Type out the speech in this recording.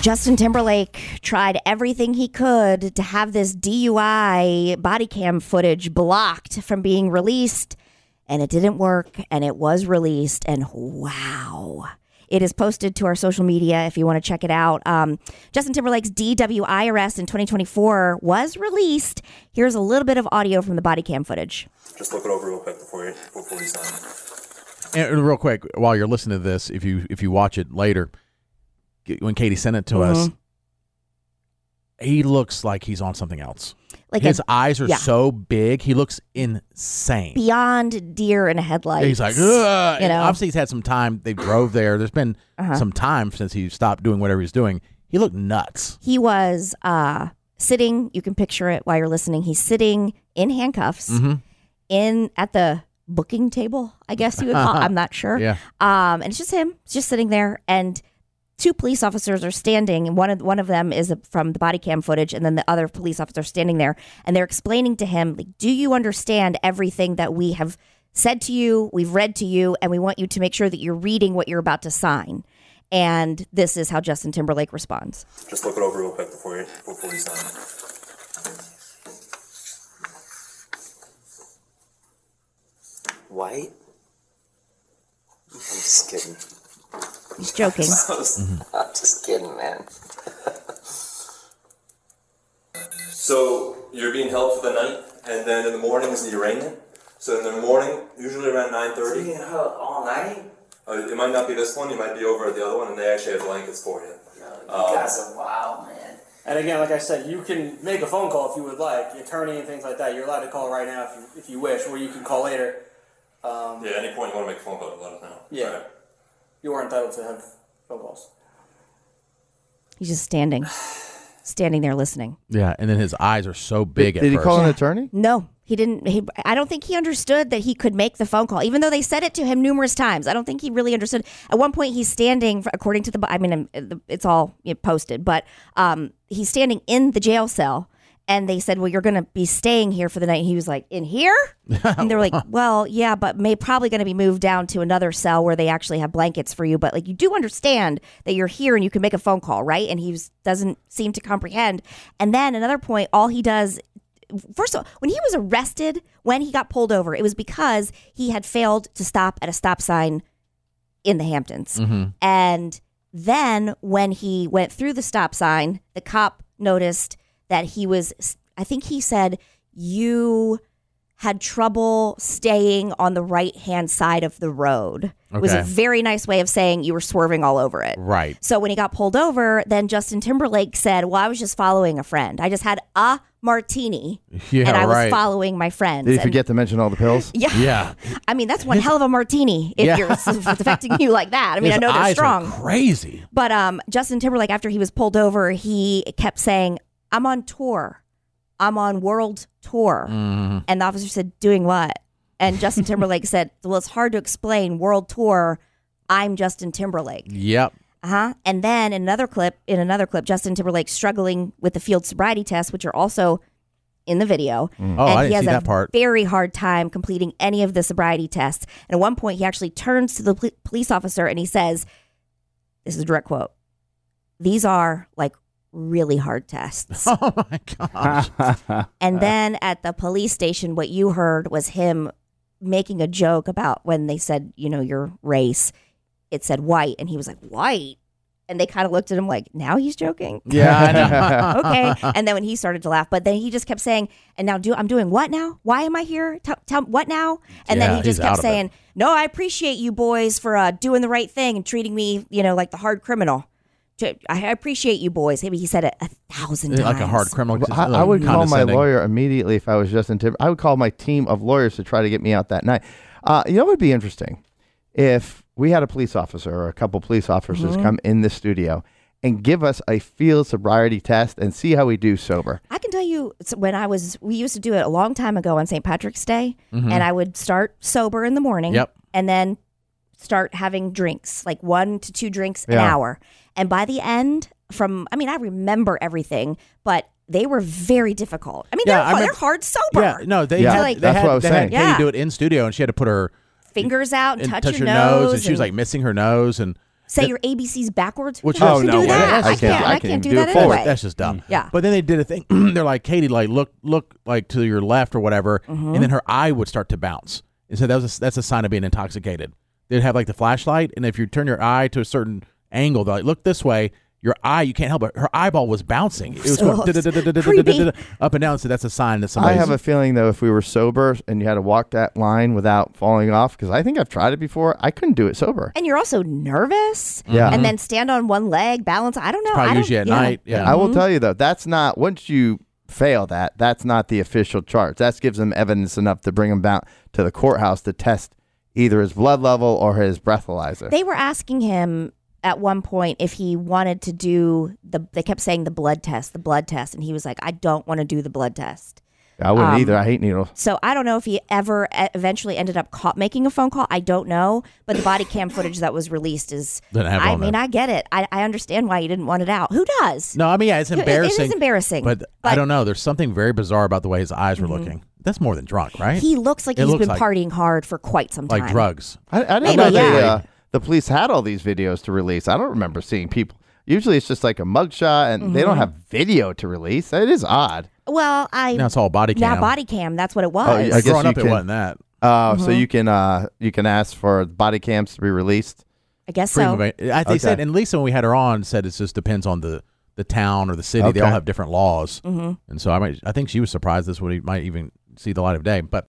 Justin Timberlake tried everything he could to have this DUI body cam footage blocked from being released, and it didn't work, and it was released, and wow. It is posted to our social media if you want to check it out. Justin Timberlake's DWI arrest in 2024 was released. Here's a little bit of audio from the body cam footage. Just look it over real quick before you sign. And real quick, while you're listening to this, if you watch it later, when Katie sent it to us, he looks like he's on something else. Like his eyes are so big, he looks insane. Beyond deer in a headlight. He's like, ugh. You know? Obviously, he's had some time. They drove there. There's been some time since he stopped doing whatever he's doing. He looked nuts. He was sitting. You can picture it while you're listening. He's sitting in handcuffs at the booking table, I guess you would call it. I'm not sure. Yeah. And it's just him. It's just sitting there, and two police officers are standing, and one of them is from the body cam footage, and then the other police officer standing there, and they're explaining to him, like, do you understand everything that we have said to you, we've read to you, and we want you to make sure that you're reading what you're about to sign. And this is how Justin Timberlake responds. Just look it over real quick before you sign. White? I'm just kidding. He's joking. I'm just kidding, man. So you're being held for the night, and then in the morning is the arraignment. So in the morning, usually around 9:30. Being held all night? It might not be this one. You might be over at the other one, and they actually have blankets for you. You guys are wild, man. And again, like I said, you can make a phone call if you would like. The attorney and things like that, you're allowed to call right now if you wish, or you can call later. Any point you want to make a phone call, let us know. Yeah. Right. You are entitled to have phone calls. He's just standing there listening. Yeah, and then his eyes are so big. Did he call an attorney? No, he didn't. I don't think he understood that he could make the phone call, even though they said it to him numerous times. I don't think he really understood. At one point, he's standing, according to it's all posted, but he's standing in the jail cell. And they said, well, you're going to be staying here for the night. And he was like, in here? And they were like, well, yeah, but probably going to be moved down to another cell where they actually have blankets for you. But like, you do understand that you're here and you can make a phone call, right? And he doesn't seem to comprehend. And then another point, all he does, first of all, when he was arrested, when he got pulled over, it was because he had failed to stop at a stop sign in the Hamptons. And then when he went through the stop sign, the cop noticed that he was, I think he said, you had trouble staying on the right-hand side of the road. It was a very nice way of saying you were swerving all over it. Right. So when he got pulled over, then Justin Timberlake said, well, I was just following a friend. I just had a martini, and I was following my friends. Did he forget to mention all the pills? Yeah. I mean, that's one hell of a martini if it's affecting you like that. I mean, his I know they're eyes strong. Are crazy. But Justin Timberlake, after he was pulled over, he kept saying, I'm on tour. I'm on world tour. And the officer said, doing what? And Justin Timberlake said, well, it's hard to explain. World tour. I'm Justin Timberlake. Yep. And then in another clip, Justin Timberlake struggling with the field sobriety tests, which are also in the video. Oh, and I he didn't has see that part. Very hard time completing any of the sobriety tests. And at one point, he actually turns to the police officer and he says, this is a direct quote, these are like really hard tests. Oh my gosh. And then at the police station, what you heard was him making a joke about when they said, your race, it said white. And he was like, white? And they kind of looked at him like, now he's joking? Yeah, I know. Okay. And then when he started to laugh, but then he just kept saying, and now I'm doing what now? Why am I here? Tell what now? And then he just kept saying, no, I appreciate you boys for doing the right thing and treating me, like the hard criminal. I appreciate you boys. Maybe he said it 1,000 times. Like a hard criminal. I would call my lawyer immediately if I was Justin Timberlake. I would call my team of lawyers to try to get me out that night. What would be interesting? If we had a police officer or a couple police officers come in the studio and give us a field sobriety test and see how we do sober. I can tell you, we used to do it a long time ago on St. Patrick's Day, and I would start sober in the morning and then start having drinks, like 1 to 2 drinks an hour. And by the end, I remember everything, but they were very difficult. I mean, they're hard sober. Yeah, no, they had Katie do it in studio, and she had to put her fingers out and touch her nose, and she was like missing her nose, and say your ABCs backwards. Who Which the hell is- can Oh, no do way. that? I can't do do that it forward. anyway. That's just dumb. Yeah. But then they did a thing. They're like, Katie, like look like to your left or whatever, and then her eye would start to bounce. And so that's a sign of being intoxicated. They'd have like the flashlight, and if you turn your eye to a certain angle, they're like, look this way. Your eye, you can't help it. Her eyeball was bouncing. It was going Creepy. up and down. So that's a sign that I somebody's. have a feeling though, if we were sober and you had to walk that line without falling off, because I think I've tried it before, I couldn't do it sober. And you're also nervous. Yeah. And then stand on one leg, balance. I don't know. Probably I don't, usually at yeah. night. Yeah. I will tell you though, that's not once you fail that, that's not the official charge. That gives them evidence enough to bring him back to the courthouse to test either his blood level or his breathalyzer. They were asking him at one point if he wanted to do they kept saying the blood test. And he was like, I don't want to do the blood test. I wouldn't either. I hate needles. So I don't know if he ever eventually ended up making a phone call. I don't know. But the body cam footage that was released is, Doesn't have it I on mean, there. I get it. I understand why you didn't want it out. Who does? No, I mean, yeah, it's embarrassing. It is embarrassing. But I don't know. There's something very bizarre about the way his eyes were looking. That's more than drunk, right? He looks like It he's looks been like- partying hard for quite some time. like drugs. I didn't Maybe, know yeah. the police had all these videos to release. I don't remember seeing people. Usually it's just like a mugshot and they don't have video to release. It is odd. Well, Now it's all body cam. Now body cam. That's what it was. I guess Growing you up, it can- wasn't that. So you can ask for body cams to be released. I guess so. They said, and Lisa, when we had her on, said it just depends on the town or the city. They all Okay. have different laws, and so I think she was surprised this would might even see the light of day. But